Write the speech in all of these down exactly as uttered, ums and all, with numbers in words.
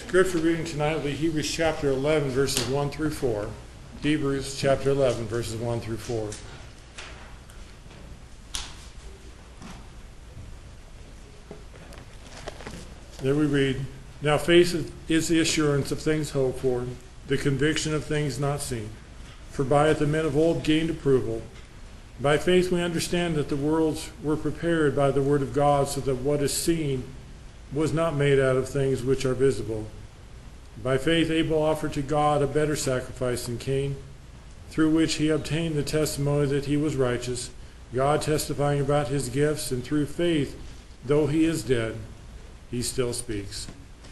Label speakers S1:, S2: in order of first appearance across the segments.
S1: Scripture reading tonight will be Hebrews chapter eleven, verses one through four. Hebrews chapter eleven, verses one through four. There we read, "Now faith is the assurance of things hoped for, the conviction of things not seen. For by it the men of old gained approval. By faith we understand that the worlds were prepared by the word of God, so that what is seen was not made out of things which are visible. By faith Abel offered to God a better sacrifice than Cain, through which he obtained the testimony that he was righteous, God testifying about his gifts, and through faith, though he is dead, he still speaks."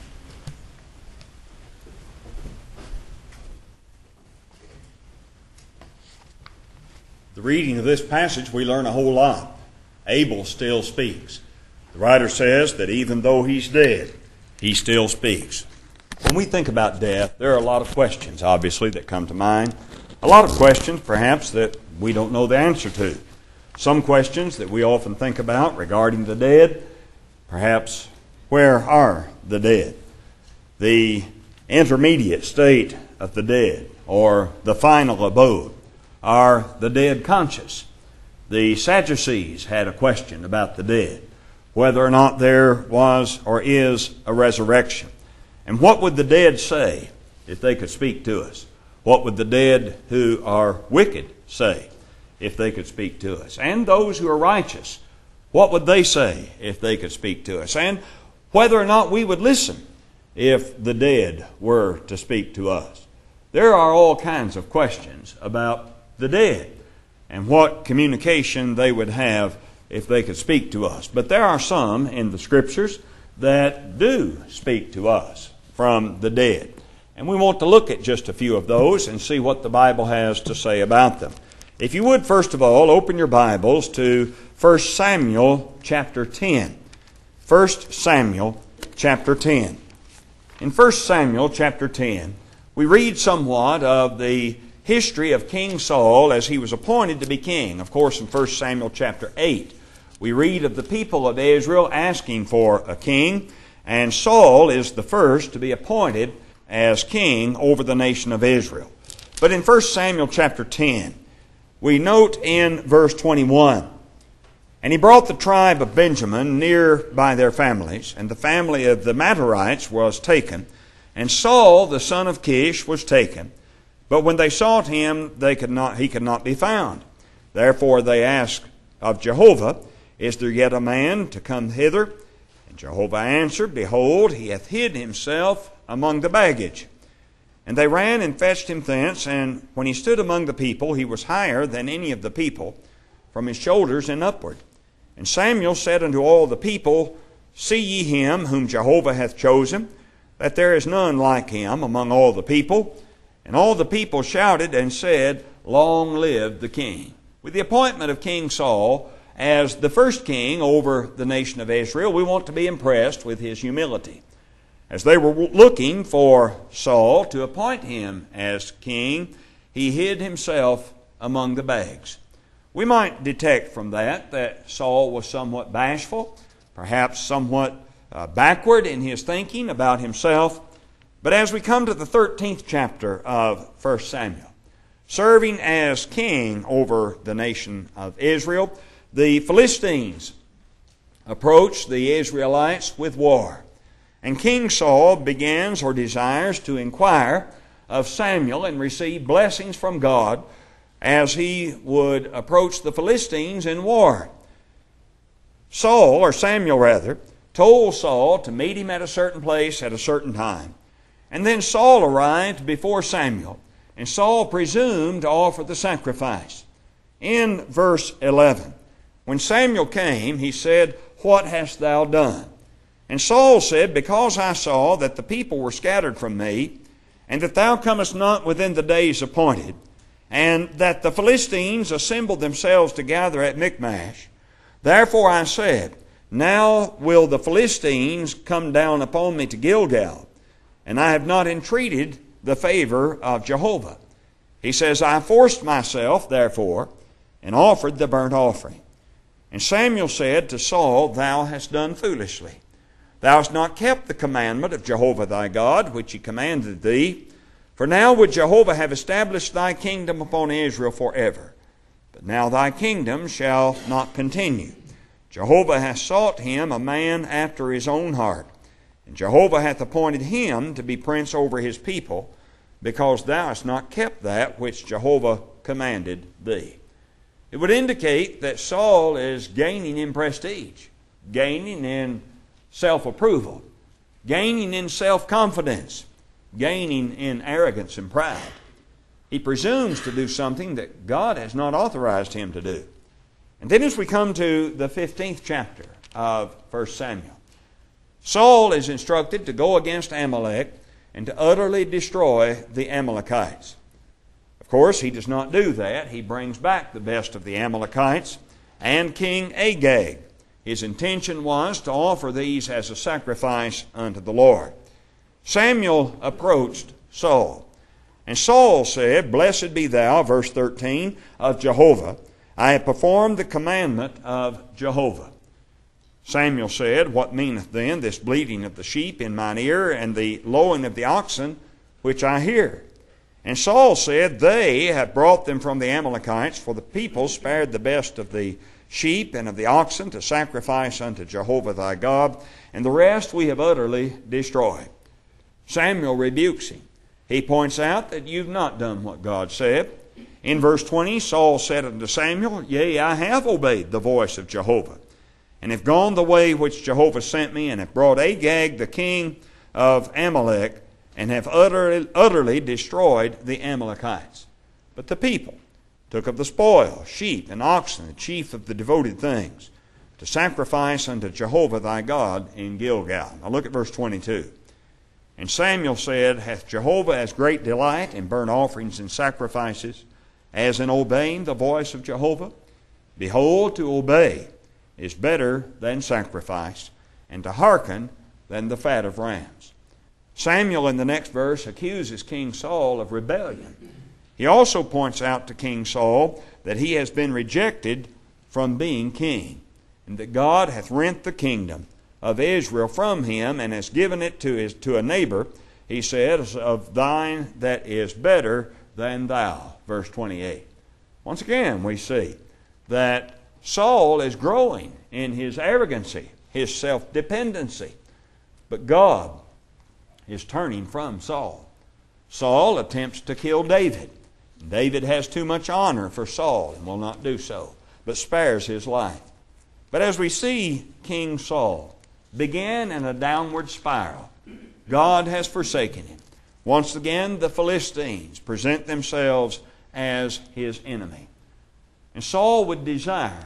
S2: The reading of this passage, we learn a whole lot. Abel still speaks. The writer says that even though he's dead, he still speaks. When we think about death, there are a lot of questions, obviously, that come to mind. A lot of questions, perhaps, that we don't know the answer to. Some questions that we often think about regarding the dead, perhaps, where are the dead? The intermediate state of the dead, or the final abode. Are the dead conscious? The Sadducees had a question about the dead, whether or not there was or is a resurrection. And what would the dead say if they could speak to us? What would the dead who are wicked say if they could speak to us? And those who are righteous, what would they say if they could speak to us? And whether or not we would listen if the dead were to speak to us. There are all kinds of questions about the dead and what communication they would have if they could speak to us. But there are some in the Scriptures that do speak to us from the dead. And we want to look at just a few of those and see what the Bible has to say about them. If you would, first of all, open your Bibles to First Samuel chapter ten. First Samuel chapter ten. In First Samuel chapter ten, we read somewhat of the history of King Saul as he was appointed to be king. Of course, in First Samuel chapter eight, we read of the people of Israel asking for a king, and Saul is the first to be appointed as king over the nation of Israel. But in First Samuel chapter ten, we note in verse twenty-one, "And he brought the tribe of Benjamin near by their families, and the family of the Matarites was taken, and Saul the son of Kish was taken. But when they sought him, they could not, he could not be found. Therefore they asked of Jehovah, Is there yet a man to come hither? And Jehovah answered, Behold, he hath hid himself among the baggage. And they ran and fetched him thence, and when he stood among the people, he was higher than any of the people, from his shoulders and upward. And Samuel said unto all the people, See ye him whom Jehovah hath chosen, that there is none like him among all the people. And all the people shouted and said, Long live the king." With the appointment of King Saul as the first king over the nation of Israel, we want to be impressed with his humility. As they were looking for Saul to appoint him as king, he hid himself among the bags. We might detect from that that Saul was somewhat bashful, perhaps somewhat uh, backward in his thinking about himself. But as we come to the thirteenth chapter of First Samuel, serving as king over the nation of Israel, the Philistines approach the Israelites with war. And King Saul begins or desires to inquire of Samuel and receive blessings from God as he would approach the Philistines in war. Saul, or Samuel rather, told Saul to meet him at a certain place at a certain time. And then Saul arrived before Samuel, and Saul presumed to offer the sacrifice. In verse eleven, when Samuel came, he said, What hast thou done? And Saul said, Because I saw that the people were scattered from me, and that thou comest not within the days appointed, and that the Philistines assembled themselves together at Michmash, therefore I said, Now will the Philistines come down upon me to Gilgal, and I have not entreated the favor of Jehovah. He says, I forced myself, therefore, and offered the burnt offering. And Samuel said to Saul, Thou hast done foolishly. Thou hast not kept the commandment of Jehovah thy God, which he commanded thee. For now would Jehovah have established thy kingdom upon Israel forever. But now thy kingdom shall not continue. Jehovah hath sought him a man after his own heart, and Jehovah hath appointed him to be prince over his people, because thou hast not kept that which Jehovah commanded thee. It would indicate that Saul is gaining in prestige, gaining in self-approval, gaining in self-confidence, gaining in arrogance and pride. He presumes to do something that God has not authorized him to do. And then as we come to the fifteenth chapter of First Samuel, Saul is instructed to go against Amalek and to utterly destroy the Amalekites. Of course, he does not do that. He brings back the best of the Amalekites and King Agag. His intention was to offer these as a sacrifice unto the Lord. Samuel approached Saul, and Saul said, Blessed be thou, verse thirteen, of Jehovah. I have performed the commandment of Jehovah. Samuel said, What meaneth then this bleating of the sheep in mine ear, and the lowing of the oxen which I hear? And Saul said, They have brought them from the Amalekites, for the people spared the best of the sheep and of the oxen to sacrifice unto Jehovah thy God, and the rest we have utterly destroyed. Samuel rebukes him. He points out that you've not done what God said. In verse twenty, Saul said unto Samuel, Yea, I have obeyed the voice of Jehovah, and have gone the way which Jehovah sent me, and have brought Agag the king of Amalek, and have utterly, utterly destroyed the Amalekites. But the people took of the spoil, sheep and oxen, the chief of the devoted things, to sacrifice unto Jehovah thy God in Gilgal. Now look at verse twenty-two. And Samuel said, Hath Jehovah as great delight in burnt offerings and sacrifices as in obeying the voice of Jehovah? Behold, to obey is better than sacrifice, and to hearken than the fat of rams. Samuel in the next verse accuses King Saul of rebellion. He also points out to King Saul that he has been rejected from being king, and that God hath rent the kingdom of Israel from him, and has given it to his to a neighbor, he says, of thine that is better than thou. Verse twenty-eight. Once again we see that Saul is growing in his arrogancy, his self-dependency. But God is turning from Saul. Saul attempts to kill David. David has too much honor for Saul and will not do so, but spares his life. But as we see King Saul begin in a downward spiral, God has forsaken him. Once again, the Philistines present themselves as his enemy. And Saul would desire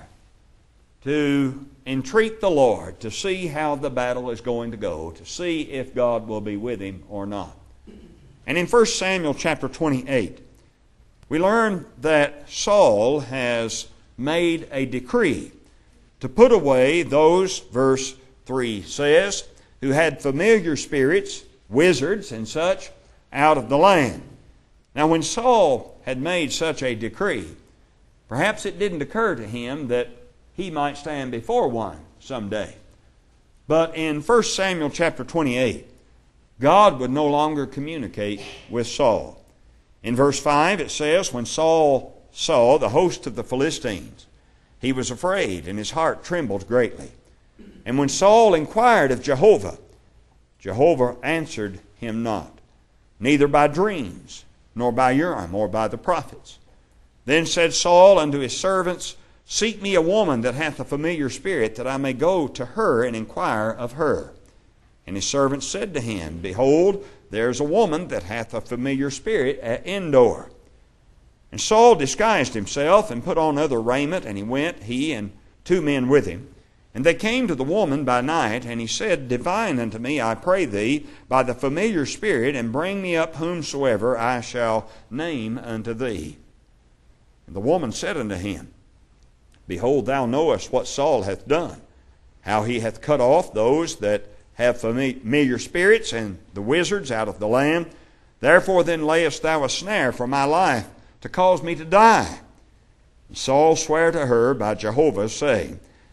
S2: to entreat the Lord to see how the battle is going to go, to see if God will be with him or not. And in First Samuel chapter twenty-eight, we learn that Saul has made a decree to put away those, verse three says, who had familiar spirits, wizards, and such, out of the land. Now when Saul had made such a decree, perhaps it didn't occur to him that he might stand before one someday. But in First Samuel chapter twenty-eight, God would no longer communicate with Saul. In verse five it says, When Saul saw the host of the Philistines, he was afraid, and his heart trembled greatly. And when Saul inquired of Jehovah, Jehovah answered him not, neither by dreams, nor by Urim, or by the prophets. Then said Saul unto his servants, Seek me a woman that hath a familiar spirit, that I may go to her and inquire of her. And his servants said to him, Behold, there is a woman that hath a familiar spirit at Endor. And Saul disguised himself, and put on other raiment, and he went, he and two men with him. And they came to the woman by night, and he said, Divine unto me, I pray thee, by the familiar spirit, and bring me up whomsoever I shall name unto thee. And the woman said unto him, Behold, thou knowest what Saul hath done, how he hath cut off those that have familiar spirits and the wizards out of the land. Therefore then layest thou a snare for my life, to cause me to die. And Saul sware to her by Jehovah, saying,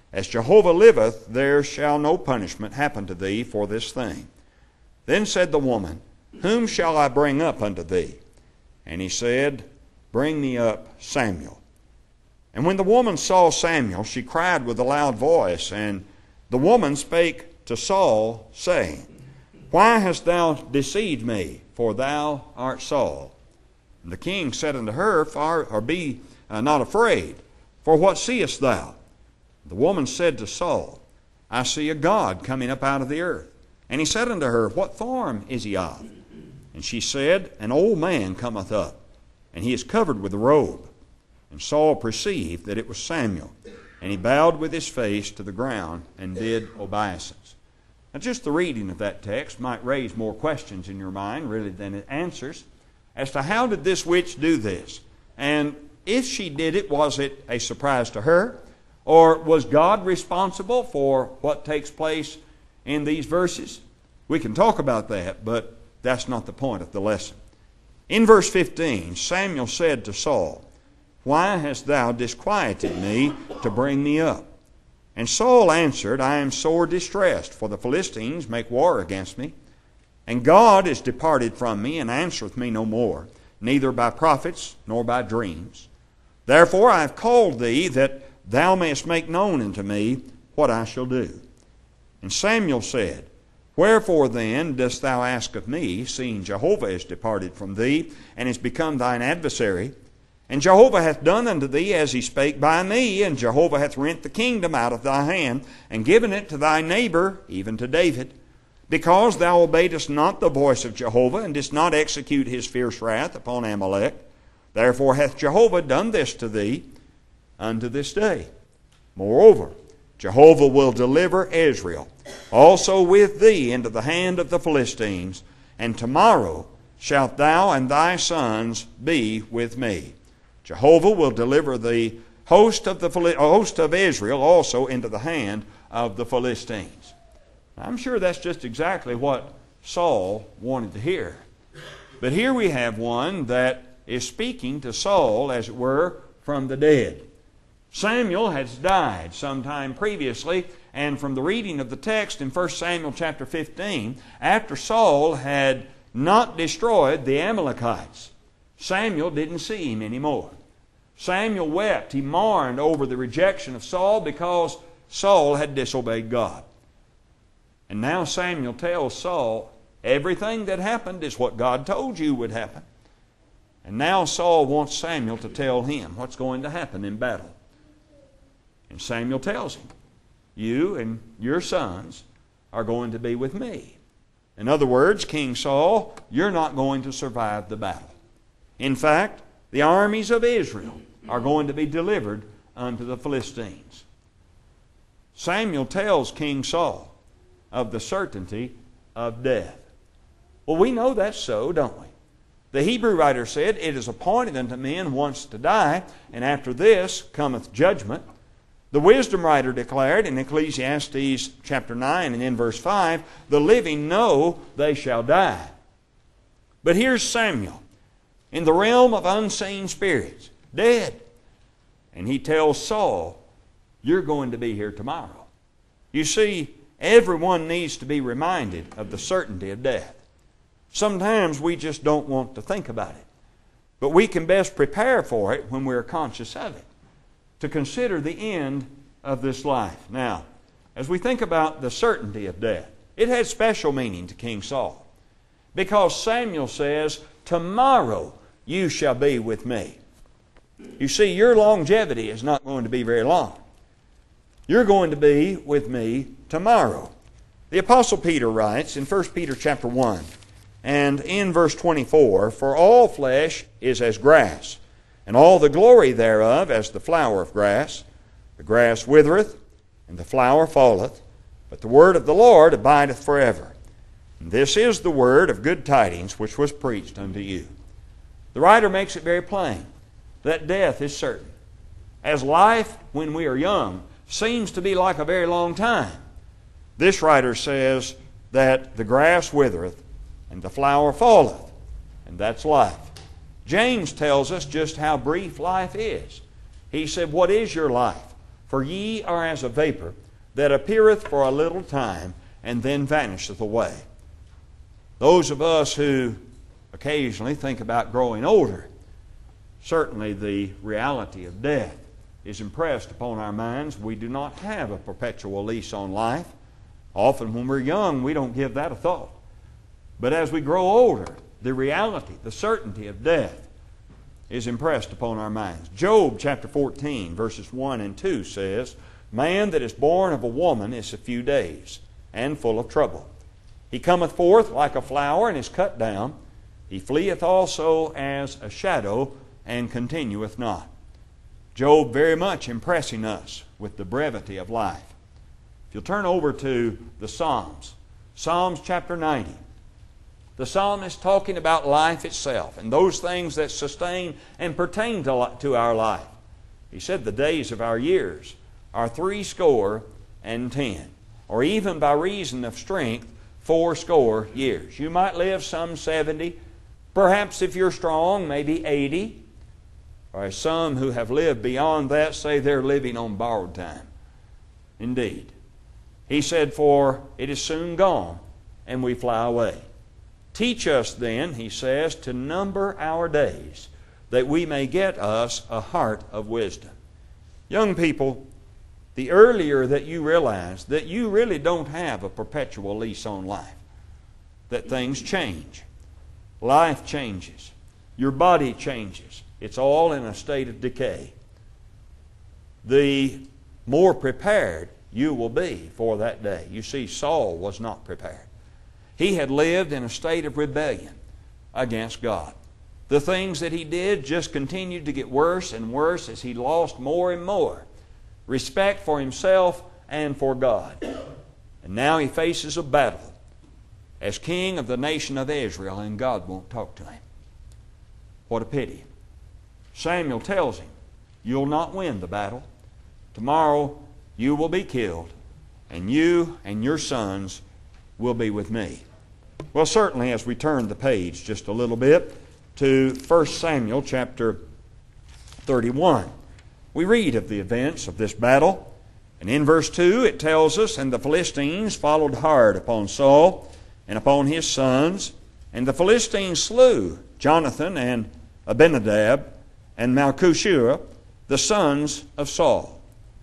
S2: As Jehovah liveth, there shall no punishment happen to thee for this thing. Then said the woman, Whom shall I bring up unto thee? And he said, Bring me up Samuel. And when the woman saw Samuel, she cried with a loud voice, and the woman spake to Saul, saying, Why hast thou deceived me? For thou art Saul. And the king said unto her, Far, or Be uh, not afraid, for what seest thou? The woman said to Saul, I see a God coming up out of the earth. And he said unto her, What form is he of? And she said, An old man cometh up, and he is covered with a robe. And Saul perceived that it was Samuel, and he bowed with his face to the ground and did obeisance. Now, just the reading of that text might raise more questions in your mind, really, than it answers, as to how did this witch do this? And if she did it, was it a surprise to her? Or was God responsible for what takes place in these verses? We can talk about that, but that's not the point of the lesson. In verse fifteen, Samuel said to Saul, Why hast thou disquieted me to bring me up? And Saul answered, I am sore distressed, for the Philistines make war against me. And God is departed from me, and answereth me no more, neither by prophets nor by dreams. Therefore I have called thee, that thou mayest make known unto me what I shall do. And Samuel said, Wherefore then dost thou ask of me, seeing Jehovah is departed from thee, and is become thine adversary? And Jehovah hath done unto thee as he spake by me, and Jehovah hath rent the kingdom out of thy hand, and given it to thy neighbor, even to David, because thou obeyedest not the voice of Jehovah, and didst not execute his fierce wrath upon Amalek. Therefore hath Jehovah done this to thee unto this day. Moreover, Jehovah will deliver Israel also with thee into the hand of the Philistines, and tomorrow shalt thou and thy sons be with me. Jehovah will deliver the host of the host of Israel also into the hand of the Philistines. I'm sure that's just exactly what Saul wanted to hear. But here we have one that is speaking to Saul, as it were, from the dead. Samuel has died sometime previously, and from the reading of the text in First Samuel chapter fifteen, after Saul had not destroyed the Amalekites, Samuel didn't see him anymore. Samuel wept. He mourned over the rejection of Saul because Saul had disobeyed God. And now Samuel tells Saul, everything that happened is what God told you would happen. And now Saul wants Samuel to tell him what's going to happen in battle. And Samuel tells him, you and your sons are going to be with me. In other words, King Saul, you're not going to survive the battle. In fact, the armies of Israel are going to be delivered unto the Philistines. Samuel tells King Saul of the certainty of death. Well, we know that's so, don't we? The Hebrew writer said, it is appointed unto men once to die, and after this cometh judgment. The wisdom writer declared in Ecclesiastes chapter nine and in verse five, the living know they shall die. But here's Samuel in the realm of unseen spirits, dead. And he tells Saul, you're going to be here tomorrow. You see, everyone needs to be reminded of the certainty of death. Sometimes we just don't want to think about it. But we can best prepare for it when we're conscious of it, to consider the end of this life. Now, as we think about the certainty of death, it had special meaning to King Saul, because Samuel says, tomorrow you shall be with me. You see, your longevity is not going to be very long. You're going to be with me tomorrow. The Apostle Peter writes in First Peter chapter one, and in verse twenty-four, for all flesh is as grass, and all the glory thereof as the flower of grass. The grass withereth, and the flower falleth, but the word of the Lord abideth forever. And this is the word of good tidings which was preached unto you. The writer makes it very plain that death is certain. As life, when we are young, seems to be like a very long time, this writer says that the grass withereth, and the flower falleth, and that's life. James tells us just how brief life is. He said, what is your life? For ye are as a vapor that appeareth for a little time, and then vanisheth away. Those of us who occasionally think about growing older, certainly the reality of death is impressed upon our minds. We do not have a perpetual lease on life. Often when we're young, we don't give that a thought. But as we grow older, the reality, the certainty of death is impressed upon our minds. Job chapter fourteen, verses one and two says, Man that is born of a woman is a few days, and full of trouble. He cometh forth like a flower, and is cut down. He fleeth also as a shadow, and continueth not. Job very much impressing us with the brevity of life. If you'll turn over to the Psalms, Psalms chapter ninety. The psalmist talking about life itself and those things that sustain and pertain to, to our life. He said the days of our years are threescore and ten, or even by reason of strength, fourscore years. You might live some seventy, perhaps if you're strong, maybe eighty, or as some who have lived beyond that say they're living on borrowed time. Indeed. He said, for it is soon gone, and we fly away. Teach us then, he says, to number our days, that we may get us a heart of wisdom. Young people, the earlier that you realize that you really don't have a perpetual lease on life, that things change, life changes, your body changes, it's all in a state of decay, the more prepared you will be for that day. You see, Saul was not prepared. He had lived in a state of rebellion against God. The things that he did just continued to get worse and worse as he lost more and more respect for himself and for God. And now he faces a battle as king of the nation of Israel, and God won't talk to him. What a pity. Samuel tells him, you'll not win the battle. Tomorrow you will be killed, and you and your sons will be with me. Well, certainly as we turn the page just a little bit to First Samuel chapter thirty-one, we read of the events of this battle. And in verse two it tells us, And the Philistines followed hard upon Saul and upon his sons, and the Philistines slew Jonathan and Abinadab and Malchishua, the sons of Saul.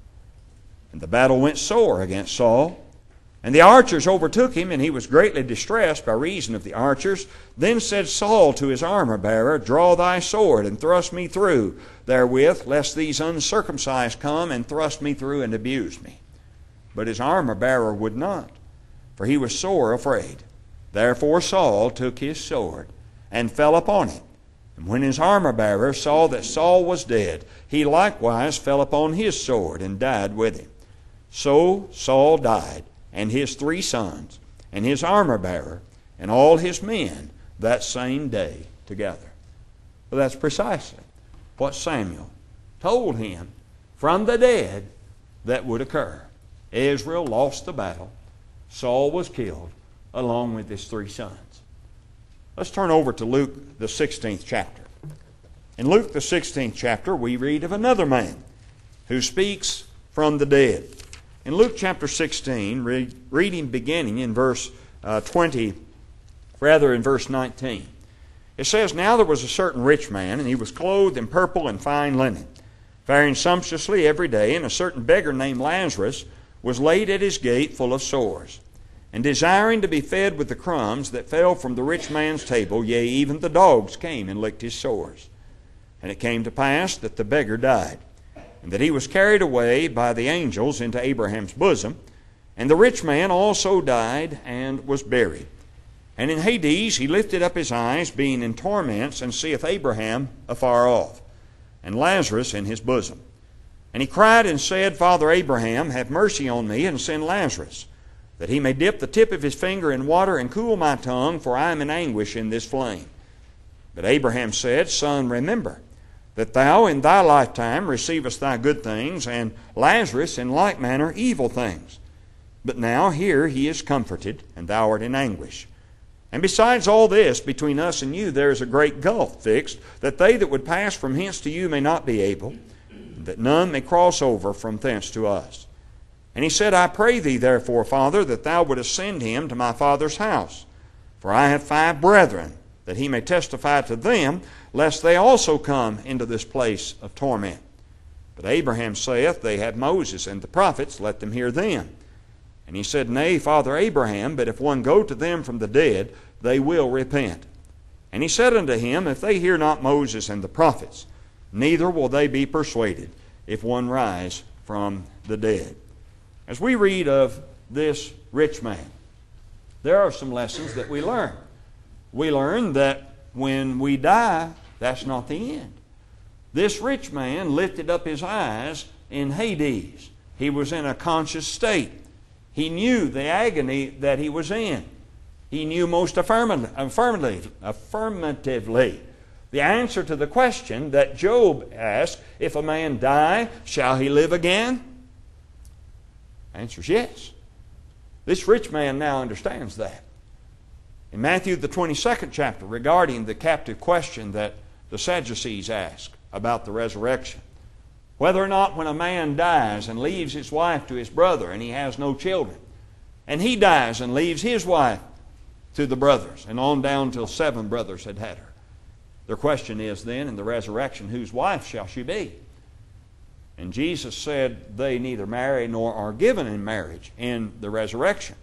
S2: And the battle went sore against Saul. And the archers overtook him, and he was greatly distressed by reason of the archers. Then said Saul to his armor-bearer, Draw thy sword, and thrust me through therewith, lest these uncircumcised come and thrust me through and abuse me. But his armor-bearer would not, for he was sore afraid. Therefore Saul took his sword, and fell upon him. And when his armor-bearer saw that Saul was dead, he likewise fell upon his sword, and died with him. So Saul died, and his three sons, and his armor-bearer, and all his men that same day together. Well, that's precisely what Samuel told him from the dead that would occur. Israel lost the battle. Saul was killed along with his three sons. Let's turn over to Luke, the sixteenth chapter. In Luke, the sixteenth chapter, we read of another man who speaks from the dead. In Luke chapter sixteen, read, reading beginning in verse uh, twenty, rather in verse nineteen, it says, Now there was a certain rich man, and he was clothed in purple and fine linen, faring sumptuously every day, and a certain beggar named Lazarus was laid at his gate full of sores, and desiring to be fed with the crumbs that fell from the rich man's table, yea, even the dogs came and licked his sores. And it came to pass that the beggar died, and that he was carried away by the angels into Abraham's bosom. And the rich man also died and was buried. And in Hades he lifted up his eyes, being in torments, and seeth Abraham afar off, and Lazarus in his bosom. And he cried and said, Father Abraham, have mercy on me, and send Lazarus, that he may dip the tip of his finger in water and cool my tongue, for I am in anguish in this flame. But Abraham said, Son, remember that thou in thy lifetime receivest thy good things, and Lazarus in like manner evil things. But now here he is comforted, and thou art in anguish. And besides all this, between us and you there is a great gulf fixed, that they that would pass from hence to you may not be able, that none may cross over from thence to us. And he said, I pray thee therefore, Father, that thou wouldest send him to my father's house. For I have five brethren, that he may testify to them, lest they also come into this place of torment. But Abraham saith, They have Moses and the prophets, let them hear them. And he said, Nay, Father Abraham, but if one go to them from the dead, they will repent. And he said unto him, If they hear not Moses and the prophets, neither will they be persuaded, if one rise from the dead. As we read of this rich man, there are some lessons that we learn. We learn that when we die, that's not the end. This rich man lifted up his eyes in Hades. He was in a conscious state. He knew the agony that he was in. He knew most affirmative, affirmative, affirmatively the answer to the question that Job asked, if a man die, shall he live again? The answer is yes. This rich man now understands that. In Matthew the twenty-second chapter, regarding the captive question that the Sadducees asked about the resurrection, whether or not when a man dies and leaves his wife to his brother and he has no children, and he dies and leaves his wife to the brothers, and on down till seven brothers had had her. Their question is then, in the resurrection, whose wife shall she be? And Jesus said, they neither marry nor are given in marriage in the resurrection.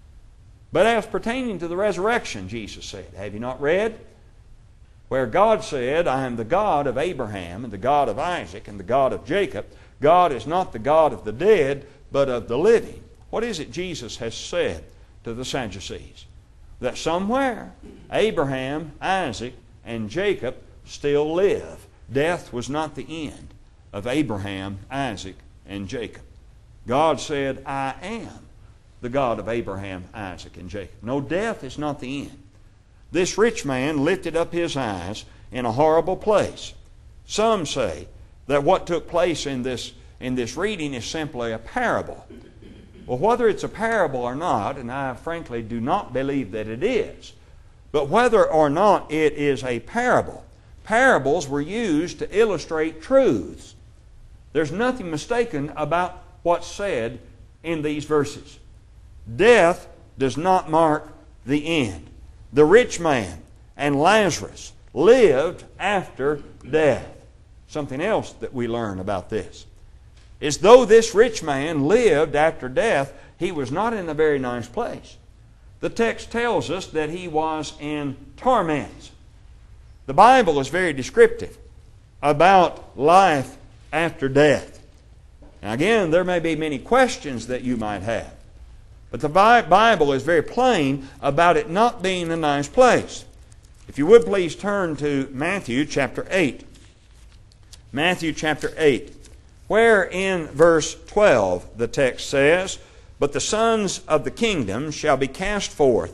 S2: But as pertaining to the resurrection, Jesus said, have you not read? Where God said, I am the God of Abraham and the God of Isaac and the God of Jacob. God is not the God of the dead, but of the living. What is it Jesus has said to the Sadducees? That somewhere Abraham, Isaac, and Jacob still live. Death was not the end of Abraham, Isaac, and Jacob. God said, I am the God of Abraham, Isaac, and Jacob. No, death is not the end. This rich man lifted up his eyes in a horrible place. Some say that what took place in this, in this reading is simply a parable. Well, whether it's a parable or not, and I frankly do not believe that it is, but whether or not it is a parable, parables were used to illustrate truths. There's nothing mistaken about what's said in these verses. Death does not mark the end. The rich man and Lazarus lived after death. Something else that we learn about this is though this rich man lived after death, he was not in a very nice place. The text tells us that he was in torments. The Bible is very descriptive about life after death. Now again, there may be many questions that you might have, but the Bible is very plain about it not being a nice place. If you would please turn to Matthew chapter eight. Matthew chapter eight, where in verse twelve the text says, but the sons of the kingdom shall be cast forth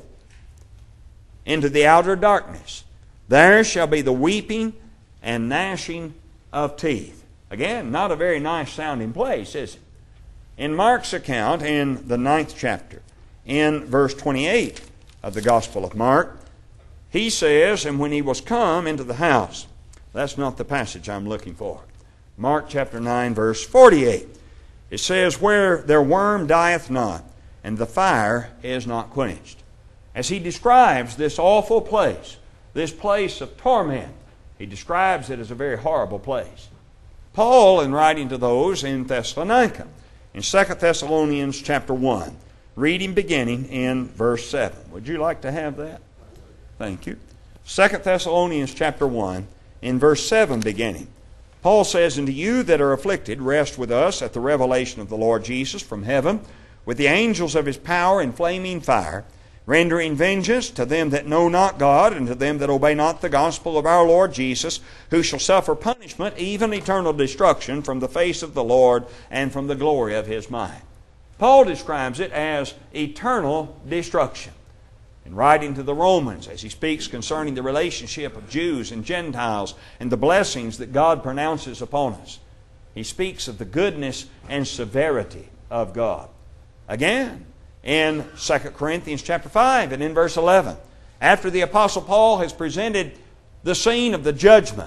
S2: into the outer darkness. There shall be the weeping and gnashing of teeth. Again, not a very nice sounding place, is it? In Mark's account, in the ninth chapter, in verse twenty-eight of the Gospel of Mark, he says, and when he was come into the house, that's not the passage I'm looking for. Mark chapter nine, verse forty-eight. It says, where their worm dieth not, and the fire is not quenched. As he describes this awful place, this place of torment, he describes it as a very horrible place. Paul, in writing to those in Thessalonica, in Second Thessalonians chapter one, reading beginning in verse seven. Would you like to have that? Thank you. Second Thessalonians chapter one, in verse seven beginning. Paul says, and to you that are afflicted, rest with us at the revelation of the Lord Jesus from heaven, with the angels of His power in flaming fire, rendering vengeance to them that know not God, and to them that obey not the gospel of our Lord Jesus, who shall suffer punishment, even eternal destruction, from the face of the Lord and from the glory of His might. Paul describes it as eternal destruction. In writing to the Romans, as he speaks concerning the relationship of Jews and Gentiles and the blessings that God pronounces upon us, he speaks of the goodness and severity of God. Again, in Second Corinthians chapter five and in verse eleven, after the Apostle Paul has presented the scene of the judgment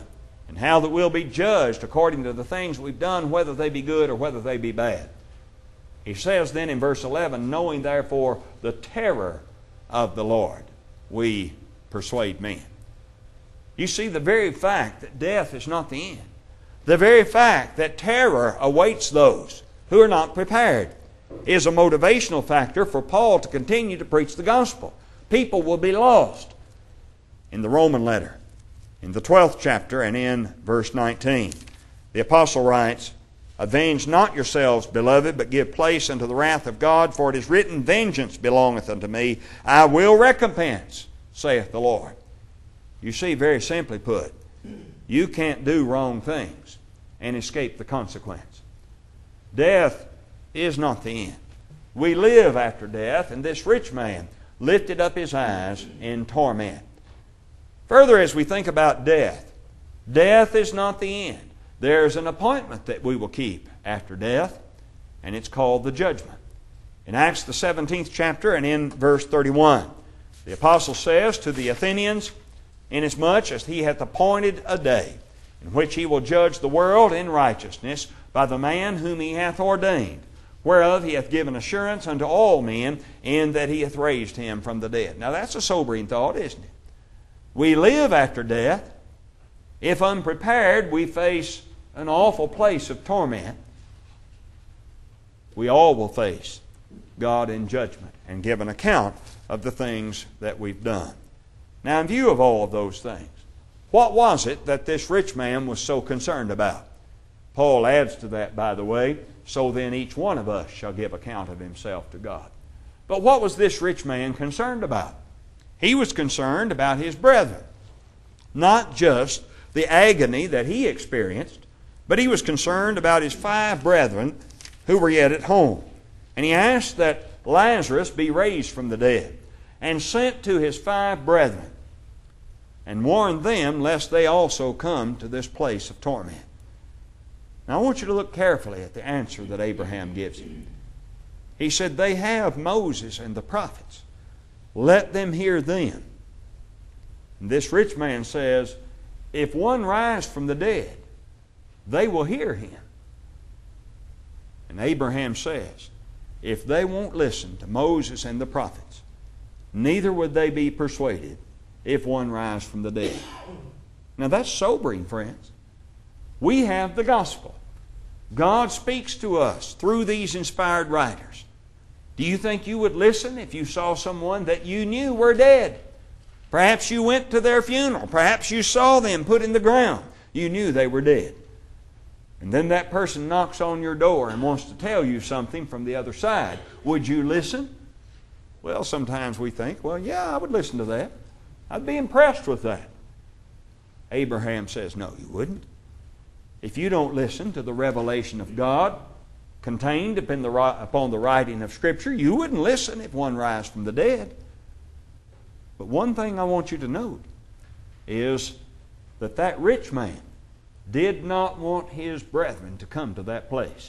S2: and how that we'll be judged according to the things we've done, whether they be good or whether they be bad. He says then in verse eleven, knowing therefore the terror of the Lord, we persuade men. You see, the very fact that death is not the end, the very fact that terror awaits those who are not prepared, is a motivational factor for Paul to continue to preach the gospel. People will be lost. In the Roman letter, in the twelfth chapter and in verse nineteen, the apostle writes, avenge not yourselves, beloved, but give place unto the wrath of God, for it is written, vengeance belongeth unto me, I will recompense, saith the Lord. You see, very simply put, you can't do wrong things and escape the consequence. Death is not the end. We live after death, and this rich man lifted up his eyes in torment. Further, as we think about death, death is not the end. There's an appointment that we will keep after death, and it's called the judgment. In Acts the seventeenth chapter and in verse thirty-one, the apostle says to the Athenians, inasmuch as he hath appointed a day in which he will judge the world in righteousness by the man whom he hath ordained, whereof he hath given assurance unto all men, in that he hath raised him from the dead. Now that's a sobering thought, isn't it? We live after death. If unprepared, we face an awful place of torment. We all will face God in judgment and give an account of the things that we've done. Now, in view of all of those things, what was it that this rich man was so concerned about? Paul adds to that, by the way, so then each one of us shall give account of himself to God. But what was this rich man concerned about? He was concerned about his brethren. Not just the agony that he experienced, but he was concerned about his five brethren who were yet at home. And he asked that Lazarus be raised from the dead, and sent to his five brethren, and warned them lest they also come to this place of torment. Now I want you to look carefully at the answer that Abraham gives him. He said, they have Moses and the prophets. Let them hear them. And this rich man says, if one rise from the dead, they will hear him. And Abraham says, if they won't listen to Moses and the prophets, neither would they be persuaded if one rise from the dead. Now that's sobering, friends. We have the gospel. God speaks to us through these inspired writers. Do you think you would listen if you saw someone that you knew were dead? Perhaps you went to their funeral. Perhaps you saw them put in the ground. You knew they were dead. And then that person knocks on your door and wants to tell you something from the other side. Would you listen? Well, sometimes we think, well, yeah, I would listen to that. I'd be impressed with that. Abraham says, no, you wouldn't. If you don't listen to the revelation of God contained upon the, upon the writing of Scripture, you wouldn't listen if one rise from the dead. But one thing I want you to note is that that rich man did not want his brethren to come to that place.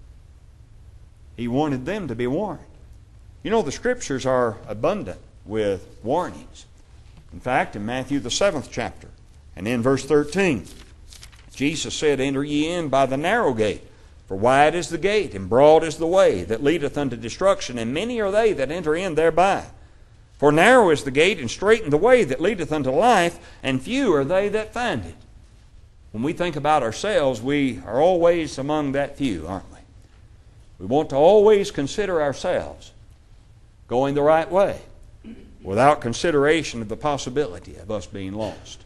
S2: He wanted them to be warned. You know, the Scriptures are abundant with warnings. In fact, in Matthew the seventh chapter and in verse thirteen, Jesus said, enter ye in by the narrow gate, for wide is the gate, and broad is the way that leadeth unto destruction, and many are they that enter in thereby. For narrow is the gate, and straiten the way that leadeth unto life, and few are they that find it. When we think about ourselves, we are always among that few, aren't we? We want to always consider ourselves going the right way, without consideration of the possibility of us being lost.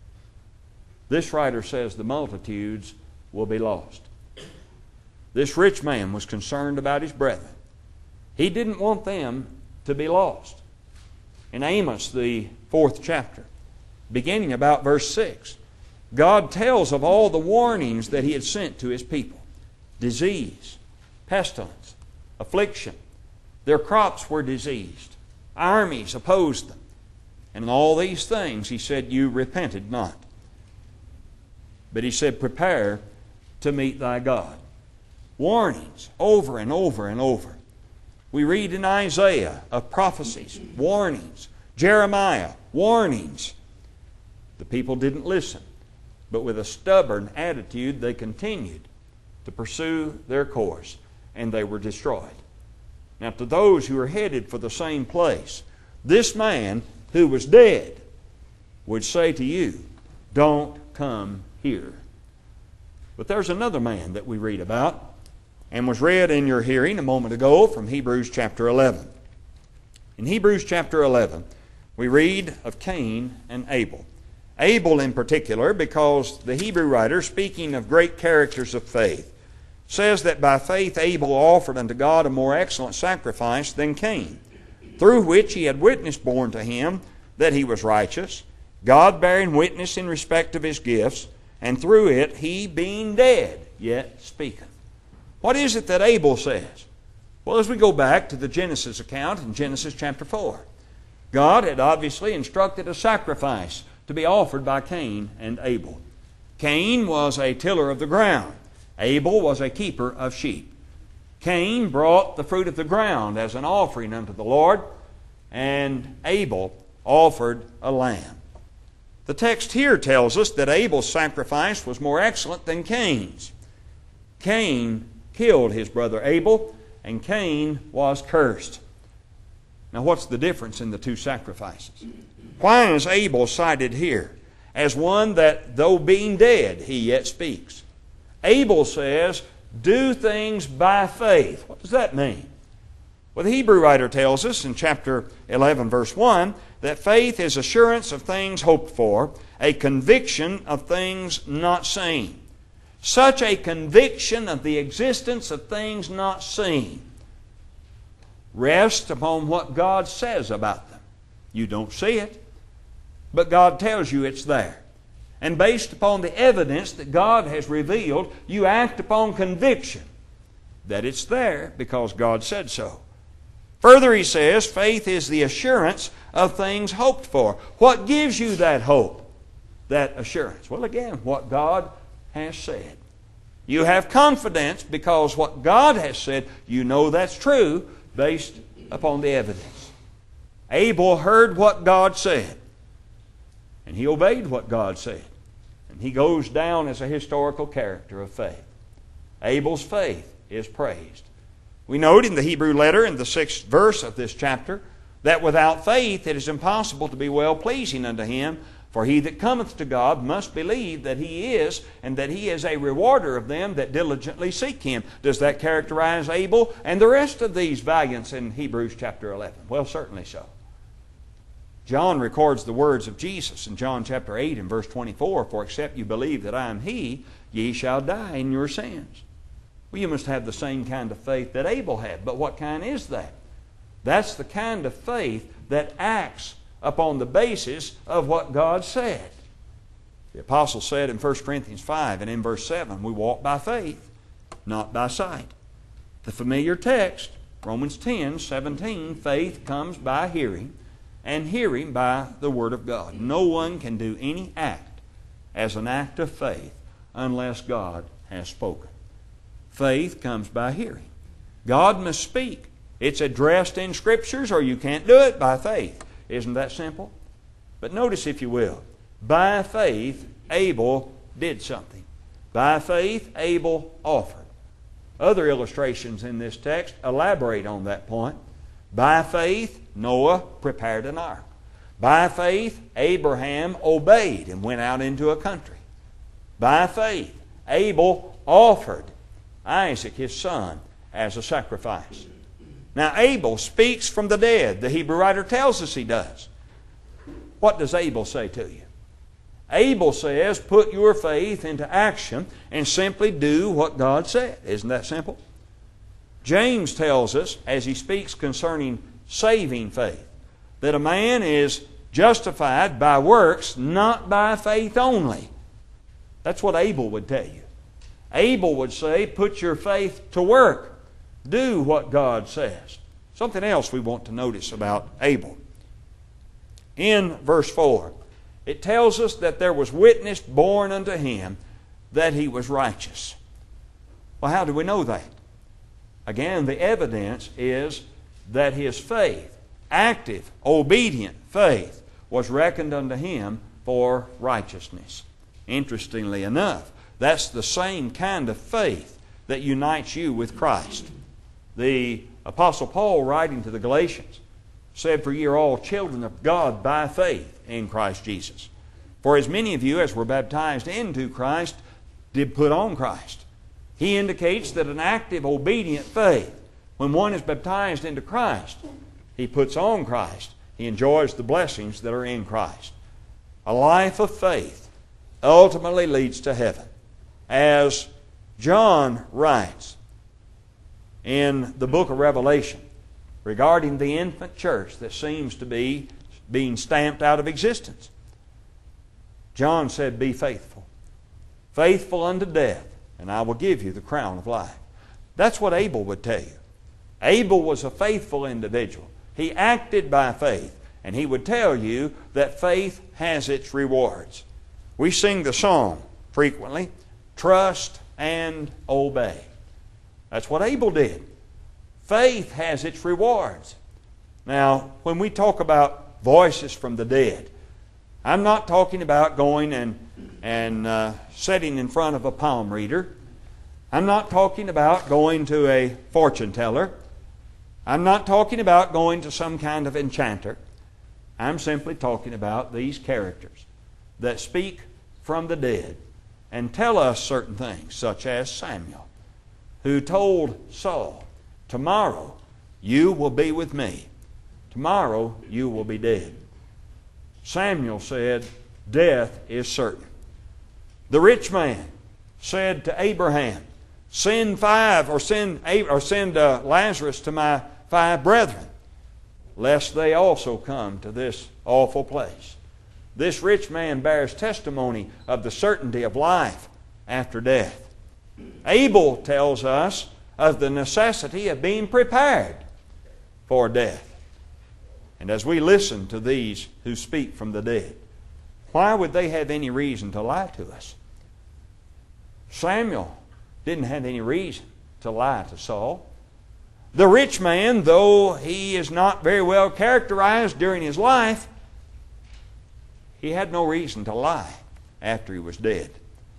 S2: This writer says the multitudes will be lost. This rich man was concerned about his brethren. He didn't want them to be lost. In Amos, the fourth chapter, beginning about verse six, God tells of all the warnings that He had sent to His people. Disease, pestilence, affliction. Their crops were diseased. Armies opposed them. And in all these things, He said, you repented not. But He said, prepare to meet thy God. Warnings over and over and over. We read in Isaiah of prophecies, warnings. Jeremiah, warnings. The people didn't listen. But with a stubborn attitude, they continued to pursue their course, and they were destroyed. Now, to those who are headed for the same place, this man who was dead would say to you, don't come here. But there's another man that we read about, and was read in your hearing a moment ago from Hebrews chapter eleven. In Hebrews chapter eleven, we read of Cain and Abel. Abel in particular, because the Hebrew writer, speaking of great characters of faith, says that by faith Abel offered unto God a more excellent sacrifice than Cain, through which he had witness borne to him that he was righteous, God bearing witness in respect of his gifts, and through it he being dead yet speaketh. What is it that Abel says? Well, as we go back to the Genesis account in Genesis chapter four, God had obviously instructed a sacrifice to be offered by Cain and Abel. Cain was a tiller of the ground. Abel was a keeper of sheep. Cain brought the fruit of the ground as an offering unto the Lord, and Abel offered a lamb. The text here tells us that Abel's sacrifice was more excellent than Cain's. Cain killed his brother Abel, and Cain was cursed. Now, what's the difference in the two sacrifices? Why is Abel cited here as one that, though being dead, he yet speaks? Abel says, do things by faith. What does that mean? Well, the Hebrew writer tells us in chapter eleven, verse one, that faith is assurance of things hoped for, a conviction of things not seen. Such a conviction of the existence of things not seen rests upon what God says about them. You don't see it, but God tells you it's there. And based upon the evidence that God has revealed, you act upon conviction that it's there because God said so. Further, he says, faith is the assurance of things hoped for. What gives you that hope, that assurance? Well, again, what God has said. You have confidence because what God has said, you know that's true based upon the evidence. Abel heard what God said, and he obeyed what God said. And he goes down as a historical character of faith. Abel's faith is praised. We note in the Hebrew letter in the sixth verse of this chapter that without faith it is impossible to be well-pleasing unto Him, for he that cometh to God must believe that He is, and that He is a rewarder of them that diligently seek Him. Does that characterize Abel and the rest of these valiants in Hebrews chapter eleven? Well, certainly so. John records the words of Jesus in John chapter eight and verse twenty-four, for except you believe that I am He, ye shall die in your sins. Well, you must have the same kind of faith that Abel had. But what kind is that? That's the kind of faith that acts upon the basis of what God said. The apostle said in First Corinthians five and in verse seven, we walk by faith, not by sight. The familiar text, Romans ten, seventeen, faith comes by hearing, and hearing by the Word of God. No one can do any act as an act of faith unless God has spoken. Faith comes by hearing. God must speak. It's addressed in Scriptures, or you can't do it by faith. Isn't that simple? But notice, if you will, by faith, Abel did something. By faith, Abel offered. Other illustrations in this text elaborate on that point. By faith, Noah prepared an ark. By faith, Abraham obeyed and went out into a country. By faith, Abel offered Isaac, his son, as a sacrifice. Now, Abel speaks from the dead. The Hebrew writer tells us he does. What does Abel say to you? Abel says, put your faith into action and simply do what God said. Isn't that simple? James tells us, as he speaks concerning saving faith, that a man is justified by works, not by faith only. That's what Abel would tell you. Abel would say, put your faith to work. Do what God says. Something else we want to notice about Abel. In verse four, it tells us that there was witness borne unto him that he was righteous. Well, how do we know that? Again, the evidence is that his faith, active, obedient faith, was reckoned unto him for righteousness. Interestingly enough, that's the same kind of faith that unites you with Christ. The Apostle Paul, writing to the Galatians, said, "For ye are all children of God by faith in Christ Jesus. For as many of you as were baptized into Christ did put on Christ." He indicates that an active, obedient faith, when one is baptized into Christ, he puts on Christ. He enjoys the blessings that are in Christ. A life of faith ultimately leads to heaven. As John writes in the book of Revelation regarding the infant church that seems to be being stamped out of existence, John said, "Be faithful, faithful unto death, and I will give you the crown of life." That's what Abel would tell you. Abel was a faithful individual. He acted by faith, and he would tell you that faith has its rewards. We sing the song frequently, "Trust and obey." That's what Abel did. Faith has its rewards. Now, when we talk about voices from the dead, I'm not talking about going and, and uh, sitting in front of a palm reader. I'm not talking about going to a fortune teller. I'm not talking about going to some kind of enchanter. I'm simply talking about these characters that speak from the dead and tell us certain things, such as Samuel, who told Saul, "Tomorrow you will be with me. Tomorrow you will be dead." Samuel said, "Death is certain." The rich man said to Abraham, "Send five, or send or send uh, Lazarus to my five brethren, lest they also come to this awful place." This rich man bears testimony of the certainty of life after death. Abel tells us of the necessity of being prepared for death. And as we listen to these who speak from the dead, why would they have any reason to lie to us? Samuel didn't have any reason to lie to Saul. The rich man, though he is not very well characterized during his life, he had no reason to lie after he was dead.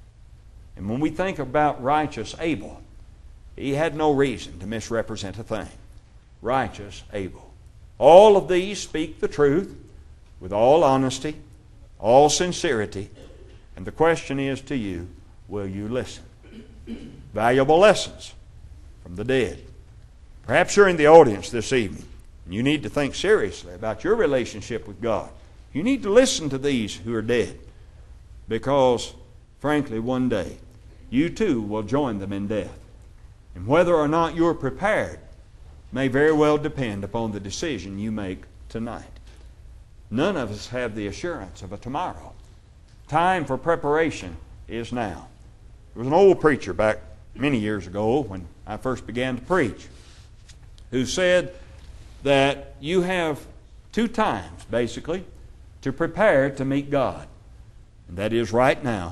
S2: And when we think about righteous Abel, he had no reason to misrepresent a thing. Righteous Abel. All of these speak the truth with all honesty, all sincerity, and the question is to you, will you listen? Valuable lessons from the dead. Perhaps you're in the audience this evening, and you need to think seriously about your relationship with God. You need to listen to these who are dead, because, frankly, one day, you too will join them in death. And whether or not you're prepared may very well depend upon the decision you make tonight. None of us have the assurance of a tomorrow. Time for preparation is now. There was an old preacher back many years ago when I first began to preach who said that you have two times, basically, to prepare to meet God. And that is right now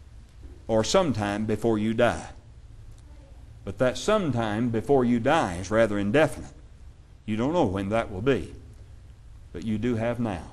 S2: or sometime before you die. But that sometime before you die is rather indefinite. You don't know when that will be. But you do have now.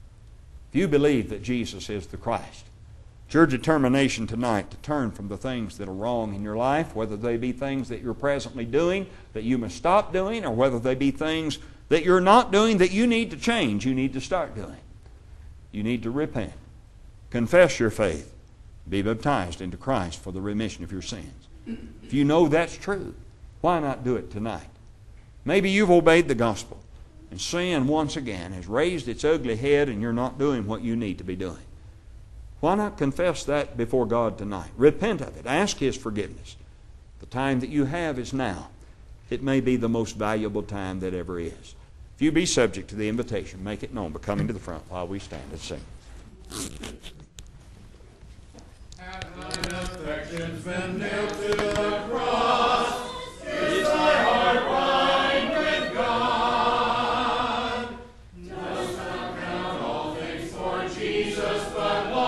S2: If you believe that Jesus is the Christ, it's your determination tonight to turn from the things that are wrong in your life, whether they be things that you're presently doing that you must stop doing, or whether they be things that you're not doing that you need to change, you need to start doing. You need to repent, confess your faith, be baptized into Christ for the remission of your sins. If you know that's true, why not do it tonight? Maybe you've obeyed the gospel, and sin once again has raised its ugly head and you're not doing what you need to be doing. Why not confess that before God tonight? Repent of it. Ask His forgiveness. The time that you have is now. It may be the most valuable time that ever is. If you be subject to the invitation, make it known by coming to the front while we stand and sing.
S3: Have thine affections been nailed to the cross? Is thy heart wine with God? Dost thou count all things for Jesus but one?